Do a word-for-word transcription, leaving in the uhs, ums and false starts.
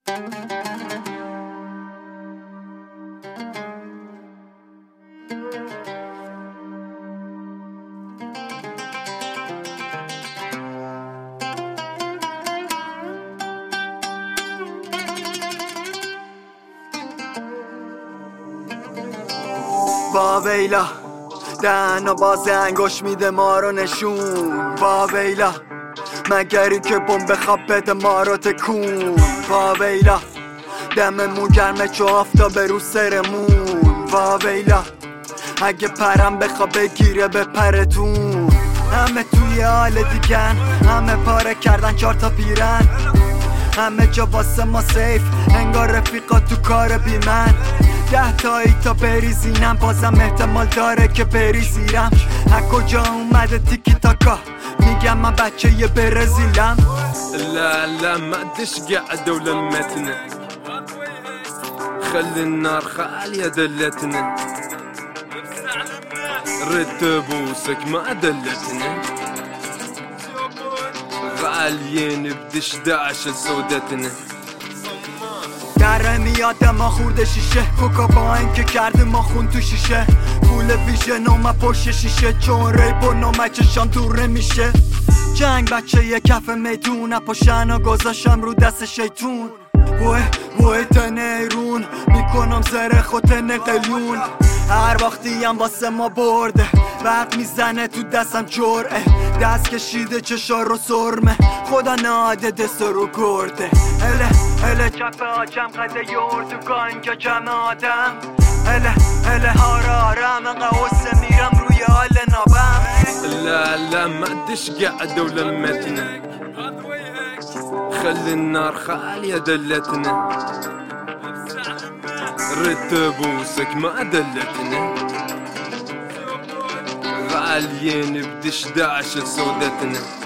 با ویلا دهن و باز انگوش میده ما رو نشون. با ویلا مگری که بمب خواب بده ما رو تکون. با ویلا دممون گرمه چو آفتاب رو سرمون. با ویلا اگه پرم بخوا بگیره به پرتون. همه توی حال دیگن، همه پاره کردن چار تا پیرن، همه جا واسه ما سیف انگار رفیقا تو کار بی من. ده تایی تا بریزینم بازم احتمال داره که بریزیرم. از کجا اومده تیکی تاکا میگم من بچه یه برزیلم. لا لا ما ادش قاعدة ولمتنا خلي النار خالية دلتنا ردت بوسك ما دلتنا غاليين بدش داعش سودتنا. در میاد ما خورده شیشه کوکا با اینکه کرده ما خون تو شیشه. پول ویژه نومه پشت شیشه چون ریپ و نومه چشان دور میشه. جنگ بچه یه کف میدون پاشن و گذاشم رو دست شیطون. وای وای تنیرون میکنم زره خود نقلیون. هر وقتی هم واسه ما برده وقت میزنه تو دستم جرعه. دست کشیده چشا رو سرمه خدا ناده دست رو گرده. اله اله چپ آجم قده یورد و گانجا جمع آدم. اله اله هارا آرام انقا حسه میرم روی حال نابم. لا لا ما ادش قاعدة ولمتنا خلي النار خالية دلتنا ردت بوسك ما دلتنا غاليين بدش داعش سودتنا.